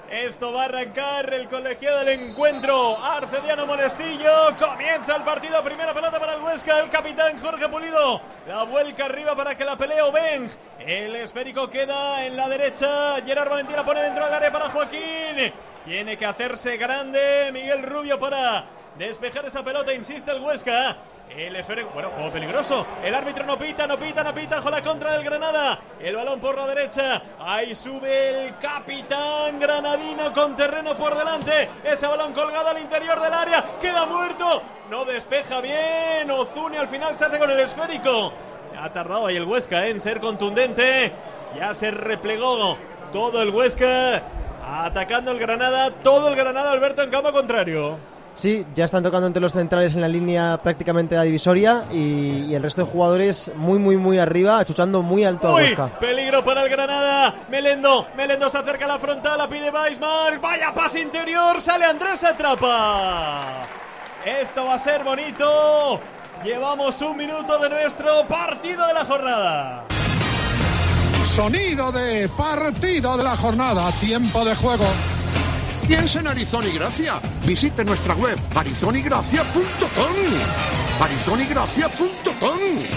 Esto va a arrancar el colegiado del encuentro. Arcediano Monestillo. Comienza el partido. Primera pelota para el Huesca. El capitán Jorge Pulido. La vuelca arriba para que la pelee Oben. El esférico queda en la derecha. Gerard Valentín la pone dentro del área para Joaquín. Tiene que hacerse grande Miguel Rubio para despejar esa pelota. Insiste el Huesca. El esférico, bueno, juego peligroso. El árbitro no pita. Con la contra del Granada. El balón por la derecha. Ahí sube el capitán granadino con terreno por delante. Ese balón colgado al interior del área. Queda muerto. No despeja bien. Ozuni al final se hace con el esférico. Ha tardado ahí el Huesca en ser contundente. Ya se replegó todo el Huesca. Atacando el Granada. Todo el Granada, Alberto, en campo contrario. Sí, ya están tocando entre los centrales en la línea prácticamente la divisoria y el resto de jugadores muy arriba, achuchando muy alto a Huesca. Peligro para el Granada. Melendo se acerca a la frontal, la pide Weisman. Vaya pase interior, sale Andrés, atrapa. Esto va a ser bonito. Llevamos un minuto de nuestro partido de la jornada. Sonido de partido de la jornada, tiempo de juego. Piensa en Arizona y Gracia. Visite nuestra web arizonigracia.com. arizonigracia.com.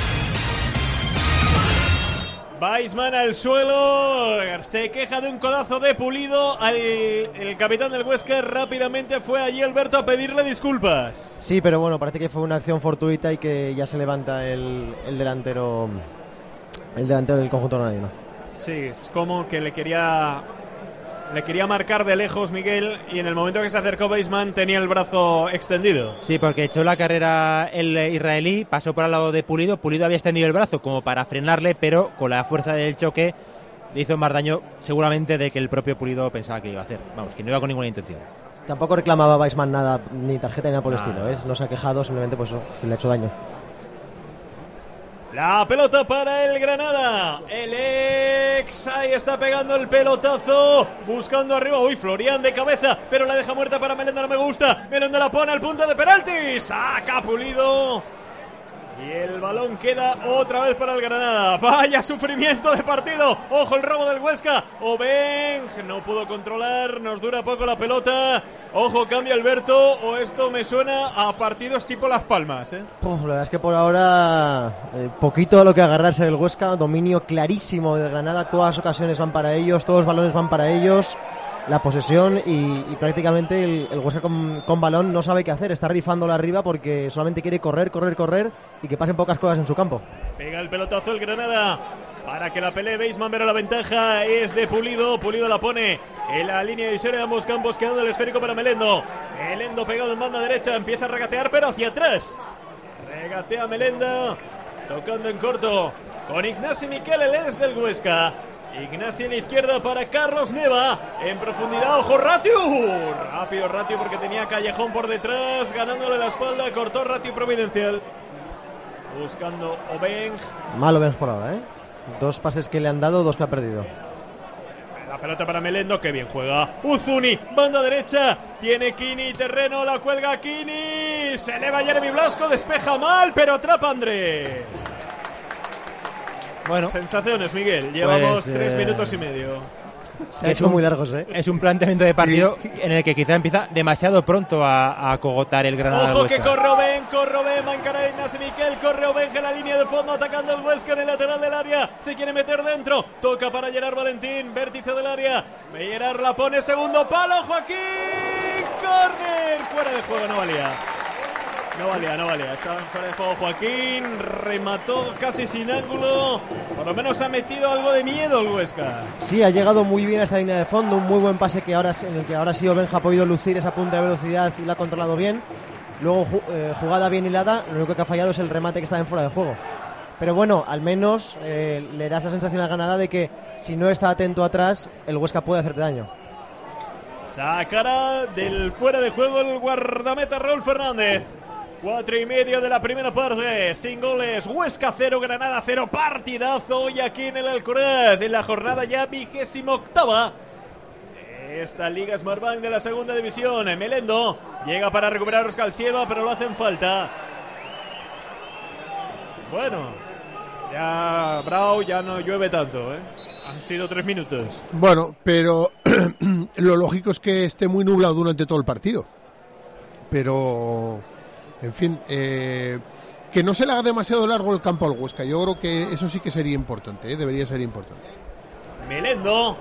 Weisman al suelo. Se queja de un codazo de Pulido. El capitán del Huesca rápidamente fue allí, Alberto, a pedirle disculpas. Sí, pero bueno, parece que fue una acción fortuita y que ya se levanta el delantero del conjunto granadino. Sí, es como que le quería marcar de lejos Miguel, y en el momento que se acercó Weisman tenía el brazo extendido. Sí, porque echó la carrera el israelí, pasó por al lado de Pulido. Pulido había extendido el brazo como para frenarle, pero con la fuerza del choque le hizo más daño seguramente de que el propio Pulido pensaba que iba a hacer. Vamos, que no iba con ninguna intención. Tampoco reclamaba Weisman nada, ni tarjeta ni nada por el estilo, ¿eh? No se ha quejado, simplemente pues le ha hecho daño. La pelota para el Granada. El ex ahí está pegando el pelotazo. Buscando arriba. Uy, Florian de cabeza. Pero la deja muerta para Melendo. No me gusta. Melendo la pone al punto de penalti. Saca Pulido. Y el balón queda otra vez para el Granada. Vaya sufrimiento de partido. Ojo el robo del Huesca. Oben no pudo controlar. Nos dura poco la pelota. Ojo, cambia Alberto. O esto me suena a partidos tipo Las Palmas, ¿eh? La verdad es que por ahora poquito a lo que agarrarse del Huesca. Dominio clarísimo del Granada. Todas las ocasiones van para ellos. Todos los balones van para ellos. La posesión y prácticamente el Huesca con balón no sabe qué hacer, está rifándola arriba porque solamente quiere correr y que pasen pocas cosas en su campo. Pega el pelotazo el Granada para que la pelee Weisman, pero la ventaja es de Pulido. Pulido la pone en la línea divisoria de ambos campos, quedando el esférico para Melendo. Melendo pegado en banda derecha, empieza a regatear pero hacia atrás. Regatea Melendo, tocando en corto con Ignasi Miquel, el ex del Huesca. Ignacio en la izquierda para Carlos Neva. En profundidad, ojo, Ratiu. Rápido Ratiu porque tenía Callejón por detrás, ganándole la espalda. Cortó Ratiu providencial. Buscando Oben. Mal Oben por ahora, ¿eh? 2 pases que le han dado, 2 que ha perdido. La pelota para Melendo, que bien juega Uzuni, banda derecha. Tiene Kini terreno, la cuelga Kini. Se eleva Jeremy Blasco, despeja mal, pero atrapa Andrés. Bueno, sensaciones, Miguel. Llevamos 3 minutos y medio. Se ha hecho muy largos, ¿eh? Es un planteamiento de partido en el que quizá empieza demasiado pronto a cogotar el Granada. Ojo que corre Oben, va a encarar Ignasi Miquel, corre Oben en la línea de fondo, atacando el Huesca en el lateral del área. Se quiere meter dentro, toca para Gerard Valentín, vértice del área. Gerard la pone, segundo palo, Joaquín. Córner, fuera de juego, no valía. Estaba fuera de juego Joaquín. Remató casi sin ángulo. Por lo menos ha metido algo de miedo el Huesca. Sí, ha llegado muy bien a esta línea de fondo. Un muy buen pase en el que ahora sí Obenja ha podido lucir esa punta de velocidad y la ha controlado bien. Luego jugada bien hilada. Lo único que ha fallado es el remate que está en fuera de juego. Pero bueno, al menos le das la sensación a Granada de que si no está atento atrás, el Huesca puede hacerte daño. Sacará del fuera de juego el guardameta Raúl Fernández. 4:30 de la primera parte, sin goles. Huesca 0, Granada 0. Partidazo hoy aquí en el Alcoraz, en la jornada ya 28ª. Esta Liga Smartbank de la segunda división. Melendo llega para recuperar a Oscar Silva, pero lo hacen falta. Bueno, ya Brau ya no llueve tanto, ¿eh? Han sido 3 minutos. Bueno, pero lo lógico es que esté muy nublado durante todo el partido. Pero, en fin, que no se le haga demasiado largo el campo al Huesca. Yo creo que eso sí que sería importante, debería ser importante. Melendo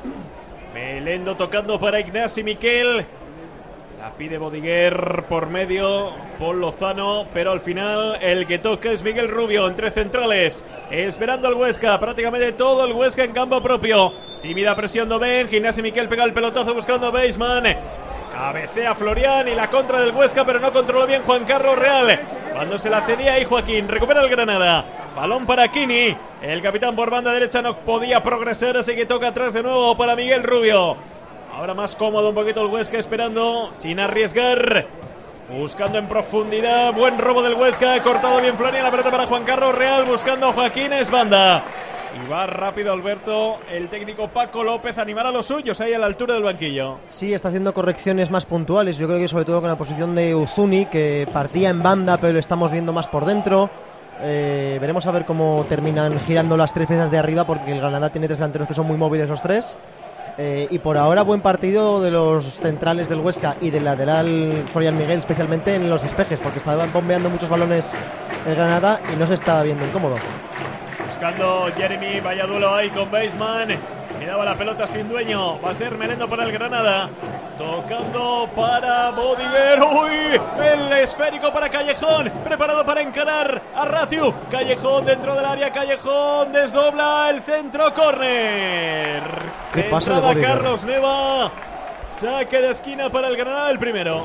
tocando para Ignasi Miquel. La pide Bodiguer por medio, Paul Lozano, pero al final el que toca es Miguel Rubio entre centrales, esperando al Huesca, prácticamente todo el Huesca en campo propio. Tímida presión de Ben, Ignasi Miquel pega el pelotazo buscando a Baseman. Cabecea Florian y la contra del Huesca, pero no controló bien Juan Carlos Real. Cuando se la cedía ahí Joaquín, recupera el Granada. Balón para Kini. El capitán por banda derecha no podía progresar, así que toca atrás de nuevo para Miguel Rubio. Ahora más cómodo un poquito el Huesca, esperando, sin arriesgar. Buscando en profundidad, buen robo del Huesca, cortado bien Florian, la pelota para Juan Carlos Real, buscando a Joaquín, es banda. Y va rápido Alberto, el técnico Paco López, a animar a los suyos ahí a la altura del banquillo. Sí, está haciendo correcciones más puntuales, yo creo que sobre todo con la posición de Uzuni, que partía en banda, pero lo estamos viendo más por dentro. Veremos a ver cómo terminan girando las tres piezas de arriba, porque el Granada tiene tres delanteros que son muy móviles los tres. Y por ahora buen partido de los centrales del Huesca y del lateral Florian Miguel, especialmente en los despejes, porque estaban bombeando muchos balones el Granada y no se estaba viendo incómodo. Buscando Jeremy, vaya duelo ahí con Baseman. Quedaba la pelota sin dueño. Va a ser Melendo para el Granada. Tocando para Bodiguer. ¡Uy! El esférico para Callejón. Preparado para encarar a Ratiu. Callejón dentro del área. Callejón desdobla el centro. Córner. ¡Qué pase de Bodiguer! Carlos Neva. Saque de esquina para el Granada, el primero.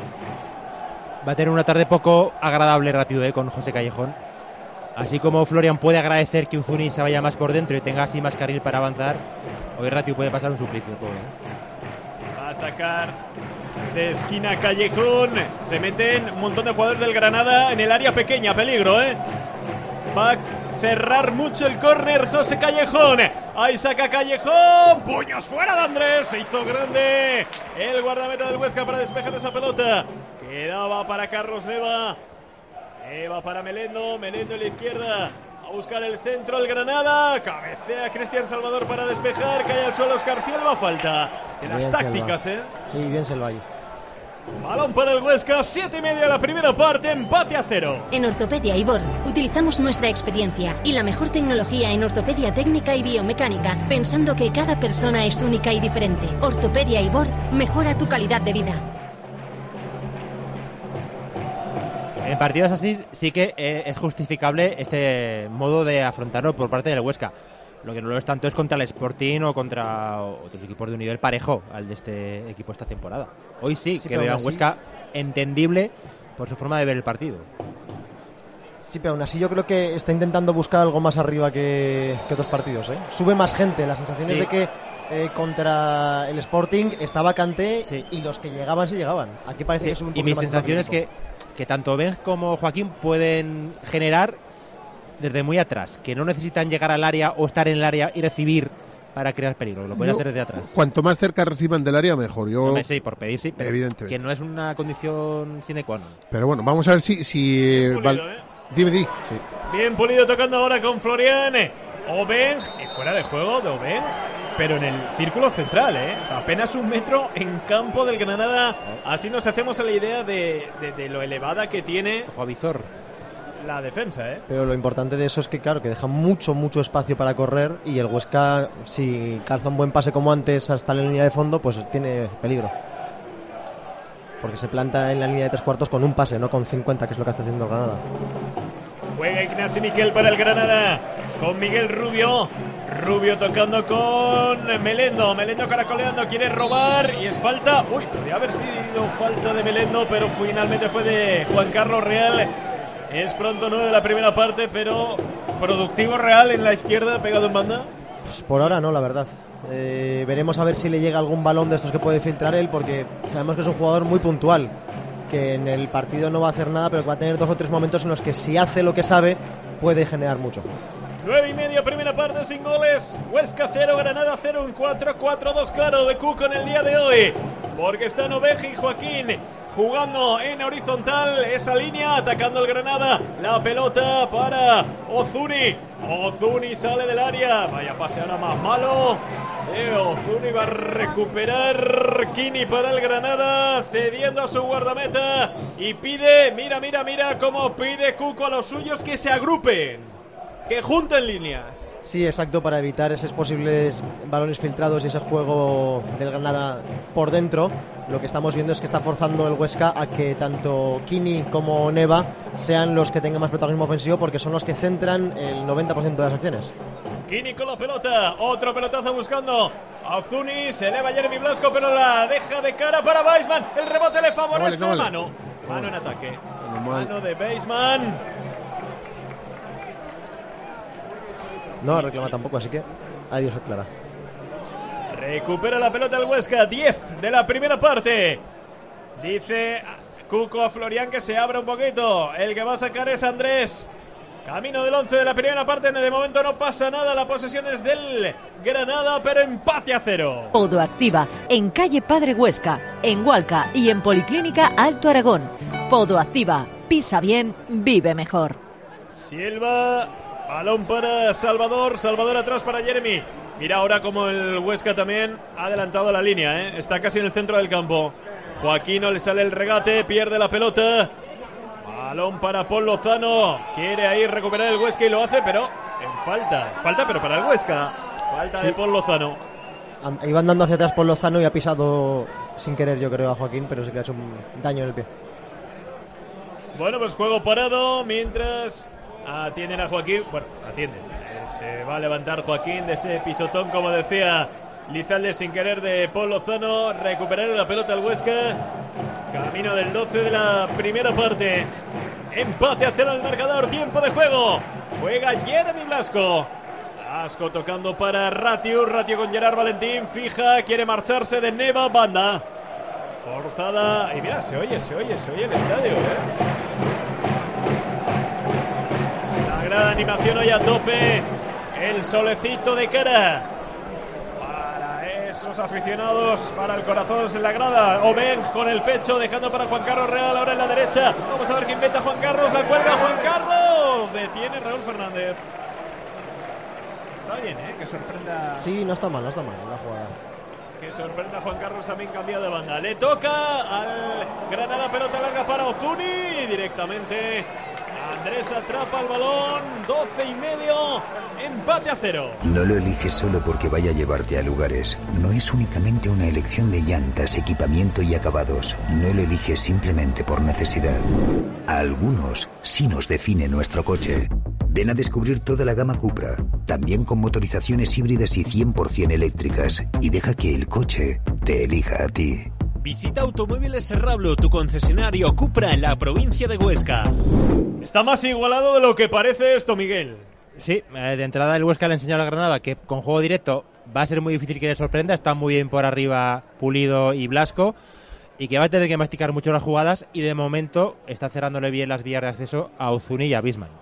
Va a tener una tarde poco agradable Ratiu, con José Callejón. Así como Florian puede agradecer que Uzuni se vaya más por dentro y tenga así más carril para avanzar, hoy Ratiu puede pasar un suplicio, pobre. Va a sacar de esquina Callejón. Se meten un montón de jugadores del Granada en el área pequeña, peligro, Va a cerrar mucho el córner José Callejón. Ahí saca Callejón. Puños fuera de Andrés. Se hizo grande el guardameta del Huesca para despejar esa pelota. Quedaba para Carlos Neva. Eva para Melendo en la izquierda, a buscar el centro el Granada, cabecea Cristian Salvador para despejar, cae al suelo Oscar Silva, falta de las bien tácticas, Selva. Sí, bien Selva ahí. Balón para el Huesca, 7:30 de la primera parte, empate a 0. En Ortopedia Ibor utilizamos nuestra experiencia y la mejor tecnología en ortopedia técnica y biomecánica, pensando que cada persona es única y diferente. Ortopedia Ibor mejora tu calidad de vida. En partidos así sí que es justificable este modo de afrontarlo por parte del Huesca. Lo que no lo es tanto es contra el Sporting o contra otros equipos de un nivel parejo al de este equipo esta temporada. Hoy sí que veo a un Huesca entendible por su forma de ver el partido. Sí, pero aún así yo creo que está intentando buscar algo más arriba que otros partidos. Sube más gente, la sensación es de que contra el Sporting estaba Kanté y los que llegaban se llegaban. Aquí parece que es un poco. Y mi sensación es que tanto Ben como Joaquín pueden generar desde muy atrás, que no necesitan llegar al área o estar en el área y recibir para crear peligro, lo pueden hacer desde atrás. Cuanto más cerca reciban del área, mejor. Sí, por pedir, sí, pero evidentemente. Que no es una condición sine qua non. Pero bueno, vamos a ver si pulido, Dime. Sí. Bien pulido tocando ahora con Florian. Obeng, fuera de juego de Obeng, pero en el círculo central, O sea, apenas 1 metro en campo del Granada. Así nos hacemos a la idea de lo elevada que tiene la defensa, Pero lo importante de eso es que, claro, que deja mucho espacio para correr y el Huesca, si calza un buen pase como antes hasta la línea de fondo, pues tiene peligro. Porque se planta en la línea de 3/4 con un pase, no con 50, que es lo que está haciendo el Granada. Juega Ignasi Miquel para el Granada, con Miguel Rubio. Rubio tocando con Melendo. Melendo caracoleando, quiere robar y es falta. Uy, podría haber sido falta de Melendo, pero finalmente fue de Juan Carlos Real. Es pronto 9 de la primera parte, pero productivo Real en la izquierda, pegado en banda. Pues por ahora no, la verdad. Veremos a ver si le llega algún balón de estos que puede filtrar él, porque sabemos que es un jugador muy puntual, que en el partido no va a hacer nada, pero que va a tener 2 o 3 momentos en los que si hace lo que sabe puede generar mucho. 9:30, primera parte sin goles. Huesca 0, Granada 0, un 4-4-2 claro de Cuco en el día de hoy. porque están Oveja y Joaquín jugando en horizontal esa línea, atacando el Granada. La pelota para Ozuni. Ozuni sale del área. Vaya pase ahora más malo. Ozuni va a recuperar Kini para el Granada, cediendo a su guardameta y pide, mira cómo pide Cuco a los suyos que se agrupen, que junten líneas. Sí, exacto, para evitar esos posibles balones filtrados y ese juego del Granada por dentro. Lo que estamos viendo es que está forzando el Huesca a que tanto Kini como Neva sean los que tengan más protagonismo ofensivo, porque son los que centran el 90% de las acciones. Kini con la pelota, otro pelotazo buscando a Ozuni, se eleva Jeremy Blasco, pero la deja de cara para Weisman. El rebote le favorece. No vale. Mano en ataque. Mano de Weisman. No reclama tampoco, así que adiós, Clara. Recupera la pelota el Huesca, 10 de la primera parte. Dice Cuco a Florian que se abra un poquito. El que va a sacar es Andrés. Camino del 11 de la primera parte. De momento no pasa nada. La posesión es del Granada, pero empate a 0. Podo Activa, en calle Padre Huesca, en Hualca y en Policlínica Alto Aragón. Podo Activa, pisa bien, vive mejor. Silva, balón para Salvador. Salvador atrás para Jeremy. Mira ahora como el Huesca también ha adelantado la línea, ¿eh? Está casi en el centro del campo. Joaquín no le sale el regate, pierde la pelota. Balón para Paul Lozano. Quiere ahí recuperar el Huesca y lo hace, pero en falta. Falta, pero para el Huesca. Falta de Paul Lozano. Iba andando hacia atrás Paul Lozano y ha pisado sin querer, yo creo, a Joaquín, pero sí que ha hecho un daño en el pie. Bueno, pues juego parado mientras atienden a Joaquín. Bueno, atienden. Se va a levantar Joaquín de ese pisotón, como decía Lizalde, sin querer, de Paul Lozano. Recuperar la pelota al Huesca. Camino del 12 de la primera parte. Empate a 0 el marcador. Tiempo de juego. Juega Jeremy Blasco. Blasco tocando para Ratiu. Ratiu con Gerard Valentín. Fija. Quiere marcharse de Neva. Banda forzada. Y mira, se oye el estadio, La gran animación hoy a tope. El solecito de cara para esos aficionados, para el corazón en la grada. Oben con el pecho, dejando para Juan Carlos Real ahora en la derecha. Vamos a ver qué inventa Juan Carlos. La cuelga Juan Carlos. Detiene Raúl Fernández. Está bien, que sorprenda. Sí, no está mal la jugada. Que sorprenda a Juan Carlos, también cambia de banda. Le toca al Granada, pelota larga para Ozuni. Directamente Andrés atrapa el balón. 12:30. Empate a 0. No lo eliges solo porque vaya a llevarte a lugares. No es únicamente una elección de llantas, equipamiento y acabados. No lo eliges simplemente por necesidad. A algunos sí nos define nuestro coche. Ven a descubrir toda la gama Cupra, también con motorizaciones híbridas y 100% eléctricas, y deja que el coche te elija a ti. Visita Automóviles Serrablo, tu concesionario Cupra en la provincia de Huesca. Está más igualado de lo que parece esto, Miguel. Sí, de entrada el Huesca le ha enseñado a la Granada que con juego directo va a ser muy difícil que le sorprenda. Está muy bien por arriba Pulido y Blasco, y que va a tener que masticar mucho las jugadas, y de momento está cerrándole bien las vías de acceso a Ozuni y a Weisman.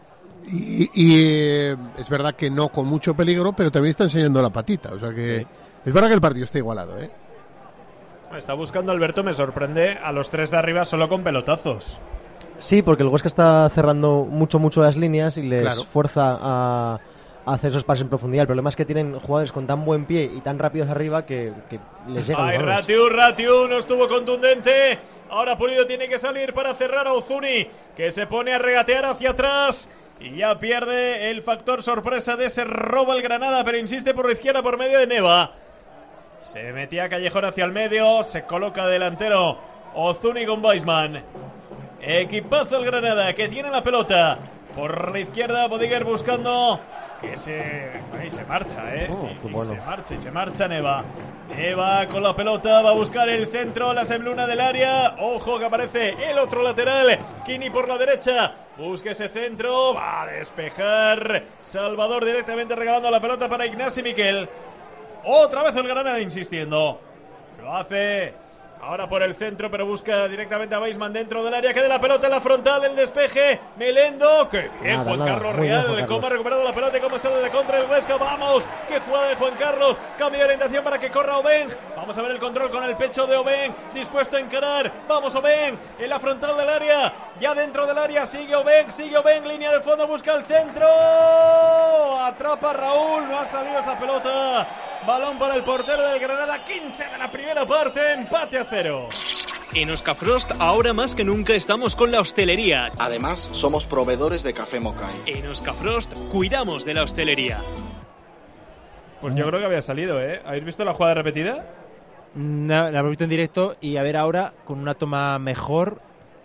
Y es verdad que no con mucho peligro, pero también está enseñando la patita. O sea que es verdad que el partido está igualado, Está buscando Alberto, me sorprende, a los tres de arriba solo con pelotazos. Sí, porque el Huesca está cerrando mucho las líneas y les fuerza a hacer esos pases en profundidad. El problema es que tienen jugadores con tan buen pie y tan rápidos arriba que les llegan. Ay, Ratiu no estuvo contundente. Ahora Pulido tiene que salir para cerrar a Ozuni, que se pone a regatear hacia atrás. Y ya pierde el factor sorpresa de ese robo al Granada, pero insiste por la izquierda por medio de Neva. Se metía Callejón hacia el medio, se coloca delantero Ozuni con Weisman. Equipazo el Granada, que tiene la pelota. Por la izquierda, Bodiger buscando que se marcha, se marcha Neva. Neva con la pelota, va a buscar el centro, la sembluna del área. Ojo que aparece el otro lateral, Kini por la derecha. Busca ese centro, va a despejar Salvador directamente regalando la pelota para Ignasi Miquel. Otra vez el Granada insistiendo. Lo hace Ahora por el centro, pero busca directamente a Weisman dentro del área. Queda la pelota en la frontal, el despeje. Melendo, que bien, Juan Carlos Real. Cómo ha recuperado la pelota y cómo sale de contra el Huesca. Vamos, qué jugada de Juan Carlos. Cambio de orientación para que corra Obeng. Vamos a ver el control con el pecho de Obeng. Dispuesto a encarar. Vamos Obeng en la frontal del área. Ya dentro del área sigue Obeng. Línea de fondo, busca el centro. Atrapa Raúl, no ha salido esa pelota. Balón para el portero del Granada. 15 de la primera parte, empate a 0. En Oscafrost, ahora más que nunca estamos con la hostelería. Además, somos proveedores de café Mokai. En Oscafrost, cuidamos de la hostelería. Pues yo creo que había salido, ¿eh? ¿Habéis visto la jugada repetida? No, la hemos visto en directo y a ver ahora, con una toma mejor...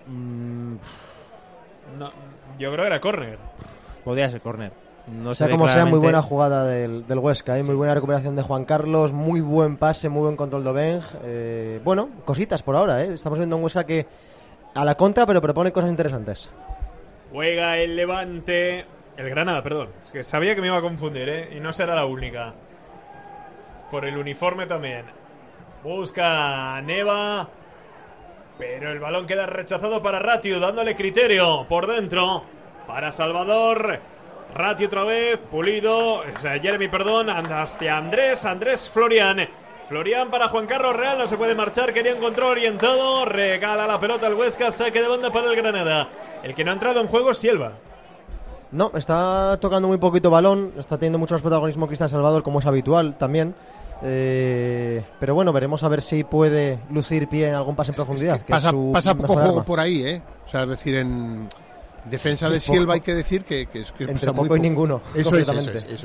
No, yo creo que era córner. Podría ser córner. No sea como sea, muy buena jugada del Huesca, muy buena recuperación de Juan Carlos, muy buen pase, muy buen control de Obeng. Bueno, cositas por ahora, estamos viendo un Huesca que a la contra, pero propone cosas interesantes. Juega el Levante, el Granada, perdón. Es que sabía que me iba a confundir, y no será la única. Por el uniforme también. Busca a Neva, pero el balón queda rechazado para Ratiu, dándole criterio por dentro para Salvador. Ratiu otra vez, Pulido, Jeremy, perdón, hacia Andrés Florian para Juan Carlos Real, no se puede marchar, quería un control orientado, regala la pelota al Huesca, saque de banda para el Granada. El que no ha entrado en juego es Silva. No, está tocando muy poquito balón, está teniendo mucho más protagonismo Cristian Salvador, como es habitual también. Pero bueno, veremos a ver si puede lucir pie en algún pase en profundidad. Es que pasa poco juego por ahí, O sea, es decir, en defensa de Silva hay que decir que entre poco y ninguno. Eso es.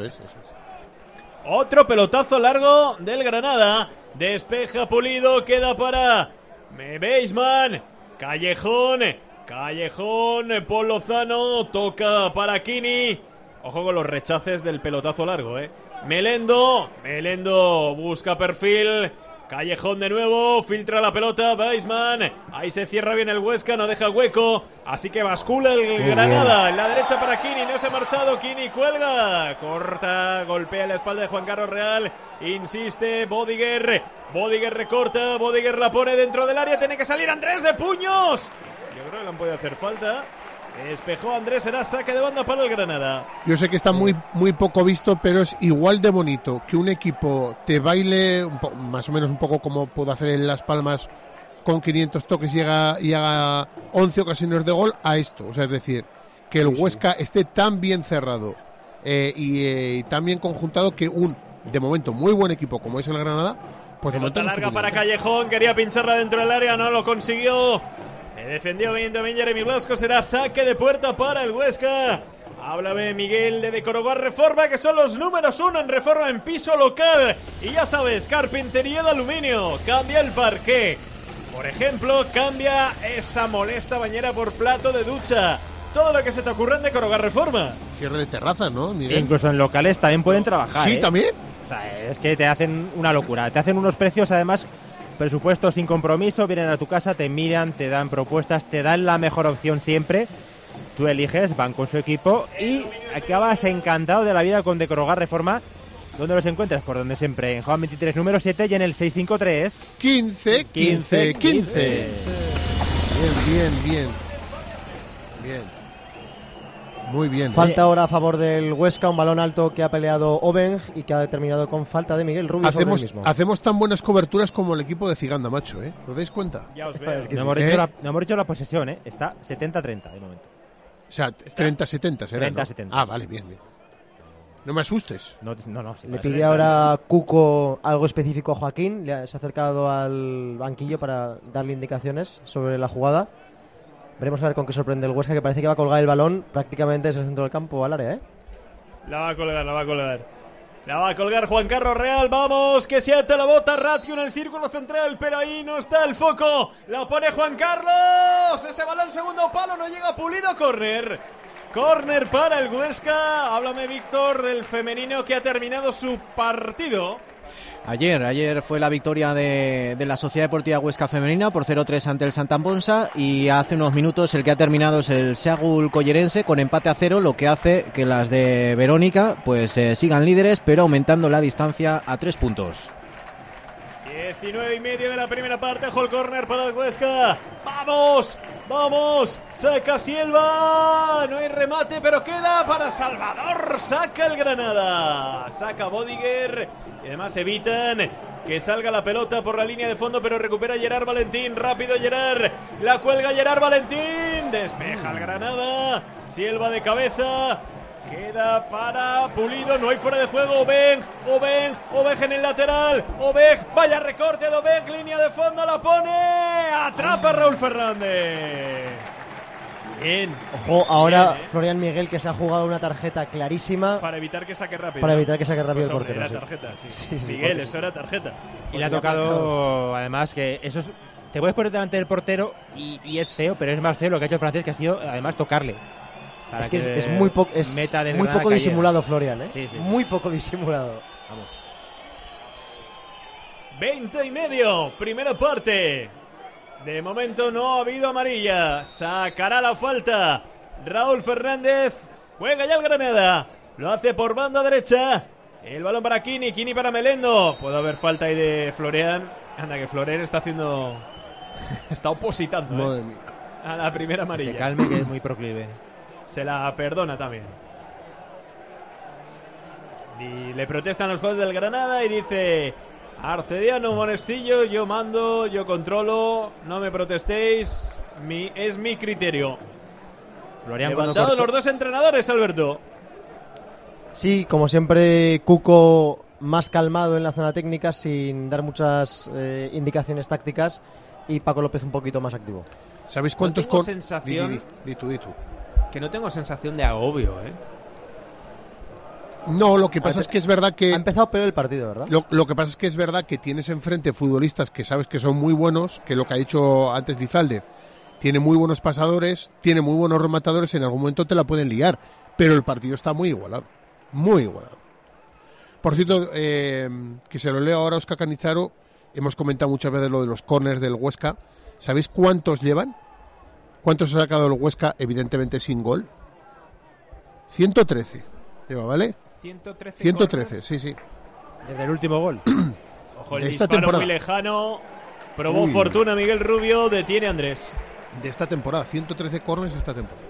Otro pelotazo largo del Granada. Despeja Pulido, queda para Weisman. Callejón, Paul Lozano, toca para Kini. Ojo con los rechaces del pelotazo largo, Melendo busca perfil. Callejón de nuevo, filtra la pelota Weisman, ahí se cierra bien el Huesca, no deja hueco, así que bascula el Granada, en la derecha para Kini, no se ha marchado, Kini cuelga, corta, golpea la espalda de Juan Carlos Real, insiste, Bodiger recorta, Bodiger la pone dentro del área, tiene que salir Andrés de puños, yo creo que le han podido hacer falta. Despejó Andrés, será saque de banda para el Granada. Yo sé que está muy poco visto, pero es igual de bonito que un equipo te baile, más o menos un poco como pudo hacer en Las Palmas con 500 toques y haga 11 ocasiones de gol, a esto. O sea, es decir, que el Huesca esté tan bien cerrado y tan bien conjuntado que de momento, muy buen equipo como es el Granada, pues de momento larga para Callejón, quería pincharla dentro del área, no lo consiguió. Defendió bien también Jeremy Blasco, será saque de puerta para el Huesca. Háblame, Miguel, de Decorobar Reforma, que son los números 1 en reforma en piso local. Y ya sabes, carpintería de aluminio, cambia el parqué. Por ejemplo, cambia esa molesta bañera por plato de ducha. Todo lo que se te ocurra en Decorobar Reforma. Cierre de terrazas, ¿no, Miguel? Incluso en locales también pueden trabajar. Sí, también. O sea, es que te hacen una locura. Te hacen unos precios, además... Presupuesto sin compromiso, vienen a tu casa, te miran, te dan propuestas, te dan la mejor opción siempre. Tú eliges, van con su equipo y acabas encantado de la vida con Decorogar Reforma. ¿Dónde los encuentras? Por donde siempre, en Juan 23 número 7 y en el 653 15. Bien. Muy bien. Falta ahora a favor del Huesca, un balón alto que ha peleado Obeng y que ha terminado con falta de Miguel Rubio sobre el mismo. Hacemos tan buenas coberturas como el equipo de Ciganda, macho, ¿Os dais cuenta? Ya os veo. No hemos hecho la posesión, Está 70-30 de momento. O sea, 30-70 será, 30-70. ¿no? Ah, vale, bien. No me asustes. No. Le pide ahora Cuco algo específico a Joaquín, se ha acercado al banquillo para darle indicaciones sobre la jugada. Veremos a ver con qué sorprende el Huesca, que parece que va a colgar el balón prácticamente desde el centro del campo al área, La va a colgar Juan Carlos Real, vamos, que se ata la bota, Ratiu en el círculo central, pero ahí no está el foco, la pone Juan Carlos, ese balón segundo palo, no llega Pulido, córner para el Huesca. Háblame, Víctor, del femenino que ha terminado su partido. Ayer fue la victoria de la Sociedad Deportiva Huesca Femenina por 0-3 ante el Santa Ponsa, y hace unos minutos el que ha terminado es el Seagull Collerense con empate a 0, lo que hace que las de Verónica pues sigan líderes, pero aumentando la distancia a 3 puntos. 19:30 de la primera parte. Hall corner para el Huesca. ¡Vamos! ¡Vamos! Saca Silva. No hay remate, pero queda para Salvador. Saca el Granada. Saca Bodiger. Y además evitan que salga la pelota por la línea de fondo, pero recupera Gerard Valentín. Rápido Gerard. La cuelga Gerard Valentín. Despeja el Granada. Silva de cabeza. Queda para Pulido, no hay fuera de juego. Obeng en el lateral. Obeng, vaya recorte de Obeng, línea de fondo, la pone. Atrapa Raúl Fernández. Bien. Ojo, ahora bien, Florian Miguel, que se ha jugado una tarjeta clarísima. Para evitar que saque rápido. Para evitar que saque rápido pues el portero. Era Sí. tarjeta, sí. Sí, Miguel, eso era tarjeta. Y le ha tocado, además, que eso es, te puedes poner delante del portero y es feo, pero es más feo lo que ha hecho el francés, que ha sido, además, tocarle. Es que es muy, muy poco disimulado Florian, ¿eh? Sí. Muy poco disimulado. Vamos. 20:30, primera parte. De momento no ha habido amarilla. Sacará la falta Raúl Fernández. Juega ya el Granada. Lo hace por banda derecha. El balón para Kini para Melendo. Puede haber falta ahí de Florian. Anda, que Florian está haciendo... Está opositando, Madre mía. a la primera amarilla. Se calme, que es muy proclive. Se la perdona también. Y le protestan los jugadores del Granada y dice: Arcediano, Monestillo, yo mando, yo controlo, no me protestéis, es mi criterio. Florian, Levantados los dos entrenadores, Alberto. Sí, como siempre, Cuco más calmado en la zona técnica, sin dar muchas indicaciones tácticas, y Paco López un poquito más activo. ¿Sabéis cuántos No tengo sensación... Di tú. Que no tengo sensación de agobio, ¿eh? No, lo que pasa es que es verdad que... Ha empezado peor el partido, ¿verdad? Lo que pasa es que es verdad que tienes enfrente futbolistas que sabes que son muy buenos, que lo que ha dicho antes Lizaldez, tiene muy buenos pasadores, tiene muy buenos rematadores, en algún momento te la pueden liar, pero el partido está muy igualado. Muy igualado. Por cierto, que se lo leo ahora a Óscar Canizaro, hemos comentado muchas veces lo de los corners del Huesca. ¿Sabéis cuántos llevan? ¿Cuántos ha sacado el Huesca, evidentemente sin gol? 113 lleva, ¿vale? 113, sí. Desde el último gol. Ojo, el De esta disparo temporada. muy lejano. Probó fortuna Miguel Rubio, detiene a Andrés. De esta temporada, 113 corners esta temporada.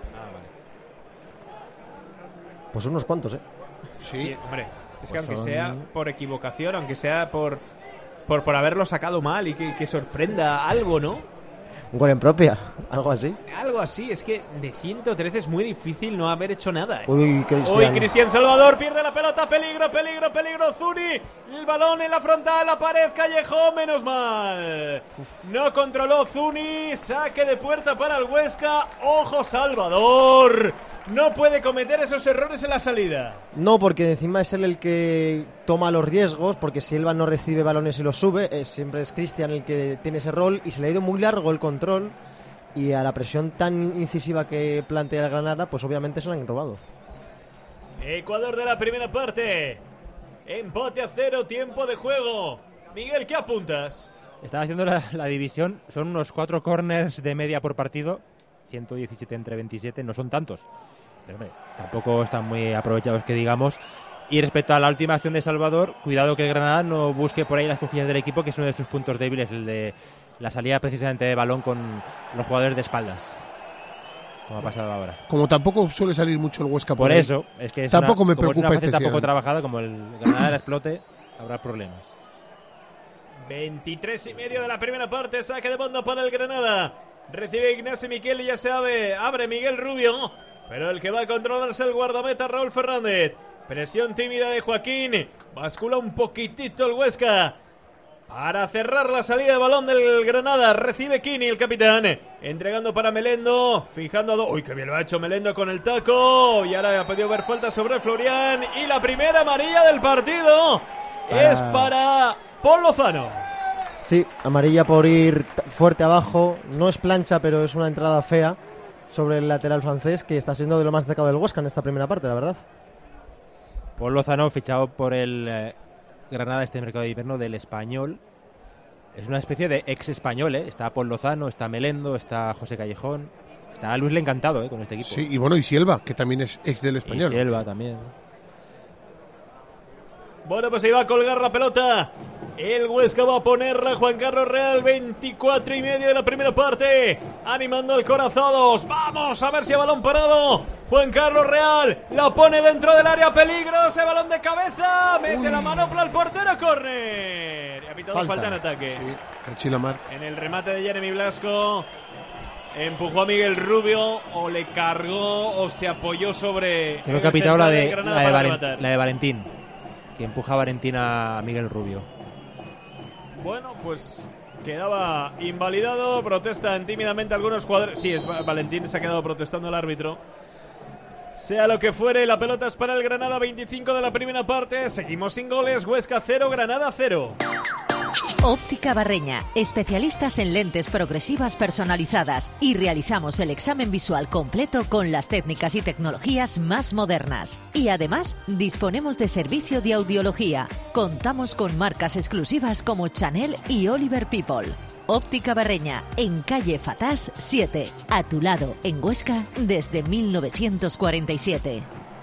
Pues unos cuantos, ¿eh? Sí, hombre. Es que Pues aunque son- sea por equivocación, aunque sea por haberlo sacado mal y que sorprenda algo, ¿no? Un gol en propia, algo así. Algo así, es que de 113 es muy difícil no haber hecho nada. Uy, Hoy Cristian Salvador pierde la pelota, peligro, Zuri, el balón en la frontal, la pared, Callejón, menos mal. No controló Zuni, saque de puerta para el Huesca, ojo Salvador, no puede cometer esos errores en la salida. No, porque encima es él el que toma los riesgos, porque si Elba no recibe balones y los sube, siempre es Cristian el que tiene ese rol, y se le ha ido muy largo el control, y a la presión tan incisiva que plantea el Granada, pues obviamente se lo han robado. Ecuador de la primera parte, empate a 0, tiempo de juego. Miguel, ¿qué apuntas? Estaba haciendo la división, son unos 4 corners de media por partido, 117 entre 27, no son tantos, pero hombre, tampoco están muy aprovechados que digamos. Y respecto a la última acción de Salvador, cuidado que el Granada no busque por ahí las cosquillas del equipo, que es uno de sus puntos débiles, el de la salida precisamente de balón con los jugadores de espaldas, como ha pasado ahora. Como tampoco suele salir mucho el Huesca Por ahí, eso, es que es tampoco me como es preocupa una faceta poco excesivamente. trabajada, como el Granada la explote, habrá problemas. 23:30 de la primera parte, saque de banda para el Granada. Recibe Ignacio Miquel y ya se abre Miguel Rubio, pero el que va a controlarse el guardameta Raúl Fernández. Presión tímida de Joaquín, bascula un poquitito el Huesca para cerrar la salida de balón del Granada. Recibe Kini, el capitán, entregando para Melendo, fijando a dos. Uy, qué bien lo ha hecho Melendo con el taco, y ahora ha podido ver falta sobre Florian, y la primera amarilla del partido es para Paul Lozano. Sí, amarilla por ir fuerte abajo, no es plancha, pero es una entrada fea sobre el lateral francés, que está siendo de lo más destacado del Huesca en esta primera parte, la verdad. Paul Lozano, fichado por el Granada este mercado de invierno del Español. Es una especie de ex español, ¿eh? Está Paul Lozano, está Melendo, está José Callejón, está Luis Le Encantado, con este equipo. Sí, y bueno, y Silva, que también es ex del Español. Y Silva también. Bueno, pues se iba a colgar la pelota. El Huesca va a ponerla. Juan Carlos Real, 24:30 de la primera parte. Animando al Corazados. Vamos a ver si hay balón parado. Juan Carlos Real la pone dentro del área. Peligro. Ese balón de cabeza. Mete la manopla al portero. Córner. Y ha pitado falta en ataque. Sí, Cachilamar. En el remate de Jeremy Blasco. Empujó a Miguel Rubio. O le cargó. O se apoyó sobre. Creo que ha pitado la de Valentín. Que empuja a Valentín a Miguel Rubio. Bueno, pues quedaba invalidado. Protestan tímidamente algunos jugadores. Sí, es Valentín, se ha quedado protestando el árbitro. Sea lo que fuere, la pelota es para el Granada, 25 de la primera parte. Seguimos sin goles. Huesca 0, Granada 0. Óptica Barreña, especialistas en lentes progresivas personalizadas, y realizamos el examen visual completo con las técnicas y tecnologías más modernas. Y además, disponemos de servicio de audiología. Contamos con marcas exclusivas como Chanel y Oliver People. Óptica Barreña, en calle Fatás 7, a tu lado, en Huesca, desde 1947.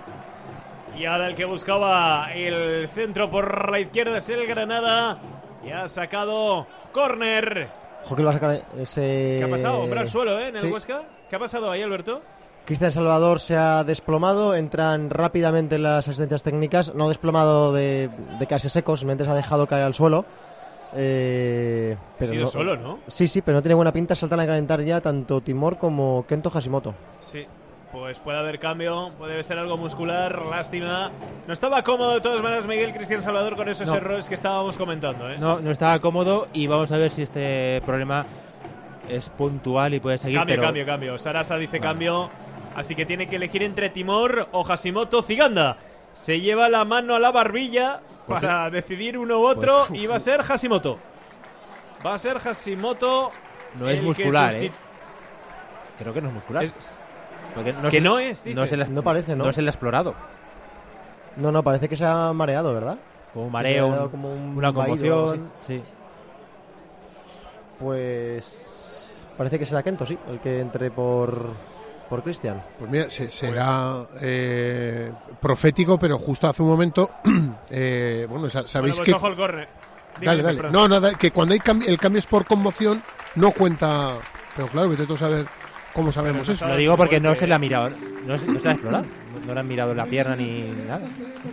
Y ahora el que buscaba el centro por la izquierda es el Granada. Y ha sacado córner. Ojo que lo va a sacar ese... ¿Qué ha pasado? Hombre al suelo, en el sí. Huesca. ¿Qué ha pasado ahí, Alberto? Cristian Salvador se ha desplomado. Entran rápidamente las asistencias técnicas. No desplomado de casi seco, simplemente se ha dejado caer al suelo. Pero ha sido solo, ¿no? Sí, pero no tiene buena pinta. Saltan a calentar ya tanto Timor como Kento Hashimoto. Sí. Pues puede haber cambio, puede ser algo muscular, lástima. No estaba cómodo de todas maneras Miguel Cristian Salvador con esos errores que estábamos comentando, ¿eh? No estaba cómodo y vamos a ver si este problema es puntual y puede seguir. Cambio. Sarasa dice cambio, así que tiene que elegir entre Timor o Hashimoto. Ziganda se lleva la mano a la barbilla para decidir uno u otro y va a ser Hashimoto. Va a ser Hashimoto. No es muscular, Creo que no es muscular. No parece, ¿no? No se le ha explorado. No, parece que se ha mareado, ¿verdad? Como un mareo, como una conmoción. Sí. Pues parece que será Kento, sí, el que entre por Cristian. Pues mira, será profético, pero justo hace un momento, sabéis que... Ojo el córner. Dale. No, que cuando hay el cambio es por conmoción, no cuenta. Pero claro, vete tú a saber. ¿Cómo sabemos eso? Lo digo porque no se le ha mirado, no se le ha explorado, no le han mirado la pierna ni nada.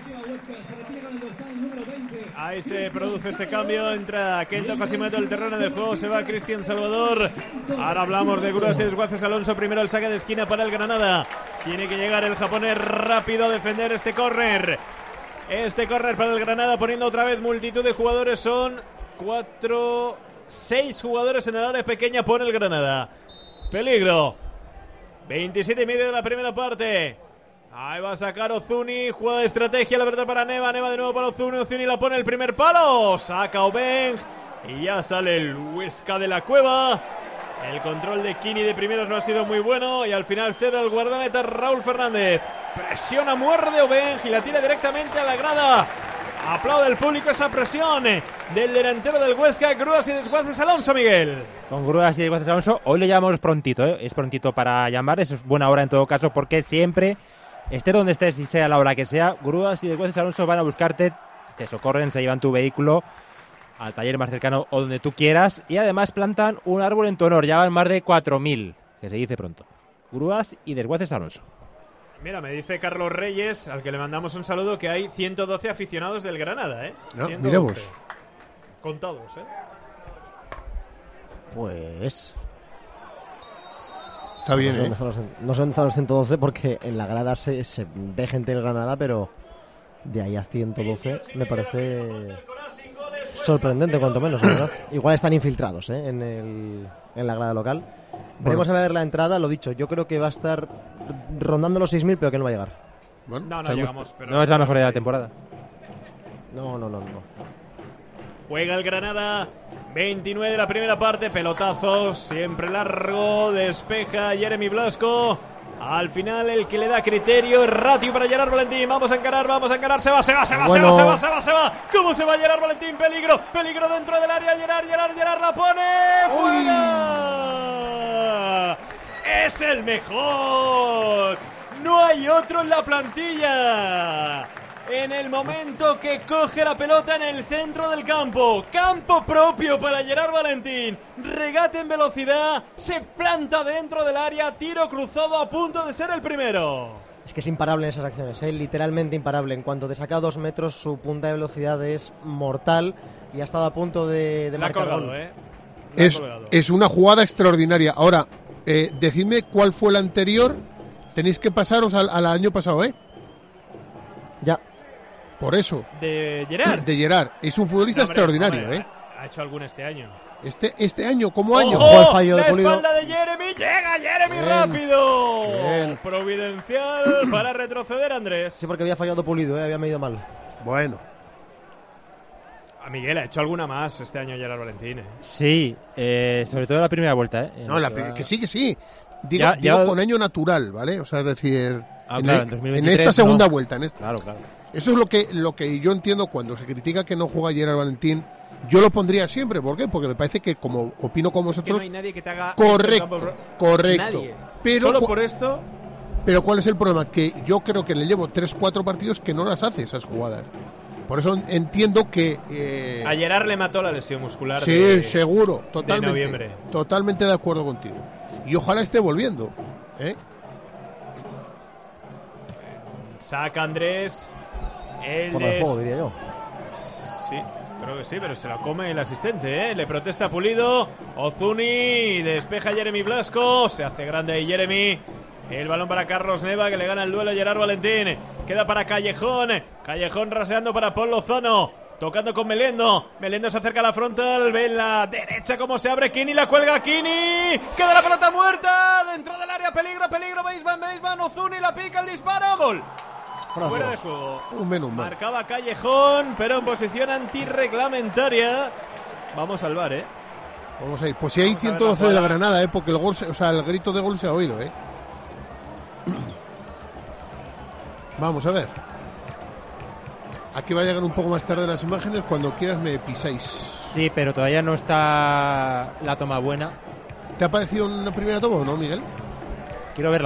Ahí se produce ese cambio, entra Kento Hashimoto el terreno de juego, se va Cristian Salvador. Ahora hablamos de grúas y desguaces. Alonso, primero el saque de esquina para el Granada. Tiene que llegar el japonés rápido a defender este córner. Este córner para el Granada, poniendo otra vez multitud de jugadores. Son 6 jugadores en el área pequeña por el Granada. Peligro. 27:30 de la primera parte. Ahí va a sacar Ozuni. Jugada de estrategia, la verdad, para Neva. Neva de nuevo para Ozuni. Ozuni la pone el primer palo. Saca Obeng. Y ya sale el Huesca de la cueva. El control de Kini de primeros no ha sido muy bueno. Y al final cede al guardameta Raúl Fernández. Presiona, muerde Obeng y la tira directamente a la grada. Aplaude el público esa presión del delantero del Huesca. Grúas y desguaces Alonso, Miguel. Con grúas y desguaces Alonso, hoy le llamamos prontito, Es prontito para llamar, eso es buena hora en todo caso, porque siempre, esté donde estés y sea la hora que sea, grúas y desguaces Alonso van a buscarte, te socorren, se llevan tu vehículo al taller más cercano o donde tú quieras, y además plantan un árbol en tu honor. Ya van más de 4.000, que se dice pronto. Grúas y desguaces Alonso. Mira, me dice Carlos Reyes, al que le mandamos un saludo, que hay 112 aficionados del Granada, No, miremos. Contados, Pues... Está bien, no sé dónde están los 112 porque en la grada se ve gente del Granada, pero de ahí a 112 me parece sorprendente, cuanto menos, la verdad. Igual están infiltrados en la grada local. Veremos a ver la entrada, lo dicho, yo creo que va a estar rondando los 6.000, pero que no va a llegar. Bueno, no llegamos. Pero no es la mejor idea de la temporada. No. Juega el Granada, 29 de la primera parte, pelotazos, siempre largo, despeja Jeremy Blasco. Al final el que le da criterio es Ratio para Gerard Valentín. Vamos a encarar, se va. ¿Cómo se va Gerard Valentín? Peligro dentro del área. Gerard la pone fuera. Es el mejor. No hay otro en la plantilla. en el momento que coge la pelota en el centro del campo. Campo propio para Gerard Valentín. Regate en velocidad, se planta dentro del área, tiro cruzado a punto de ser el primero. Es que es imparable en esas acciones, literalmente imparable. En cuanto te saca 2 metros, su punta de velocidad es mortal y ha estado a punto de marcar gol. Es una jugada extraordinaria. Ahora, decidme cuál fue el anterior. Tenéis que pasaros al año pasado, ¿eh? Ya. Por eso. ¿De Gerard? De Gerard. Es un futbolista extraordinario, ¿eh? Ha hecho alguno este año. Este año, ¿cómo año? ¡Ojo! La espalda de Jeremy. Llega Jeremy rápido. Bien. Providencial para retroceder, Andrés. Sí, porque había fallado Pulido, había medido mal. Bueno. A Miguel ha hecho alguna más este año Gerard Valentín. Sí, sobre todo la primera vuelta. No, que sí. Digo con año natural, ¿vale? O sea, es decir, en esta segunda vuelta. Claro. Eso es lo que yo entiendo cuando se critica que no juega Gerard Valentín. Yo lo pondría siempre, ¿por qué? Porque me parece que, como opino con vosotros, que no hay nadie que te haga correcto. Nadie. Pero solo por esto. Pero ¿cuál es el problema? Que yo creo que le llevo 3-4 partidos que no las hace esas jugadas. Por eso entiendo que... A Gerard le mató la lesión muscular. Sí, seguro, totalmente. De noviembre. Totalmente de acuerdo contigo. Y ojalá esté volviendo, ¿eh? Saca Andrés. Fuera de juego, diría yo. Sí, creo que sí, pero se la come el asistente, ¿eh? Le protesta Pulido. Ozuni despeja a Jeremy Blasco. Se hace grande ahí Jeremy. El balón para Carlos Neva, que le gana el duelo a Gerard Valentín. Queda para Callejón. Callejón raseando para Paul Lozano. Tocando con Melendo. Melendo se acerca a la frontal. Ve en la derecha cómo se abre Kini. La cuelga Kini. Queda la pelota muerta. Dentro del área. Peligro. Baseman. Ozuni la pica. El disparo. Gol. Fuera de juego. Marcaba Callejón, pero en posición antirreglamentaria. Vamos al VAR, ¿eh? Vamos a ir. Pues si hay 112 de la Granada, ¿eh? Porque el gol, el grito de gol se ha oído, ¿eh? Vamos a ver. Aquí va a llegar un poco más tarde las imágenes. Cuando quieras me pisáis. Sí, pero todavía no está la toma buena. ¿Te ha parecido una primera toma o no, Miguel? Quiero verla.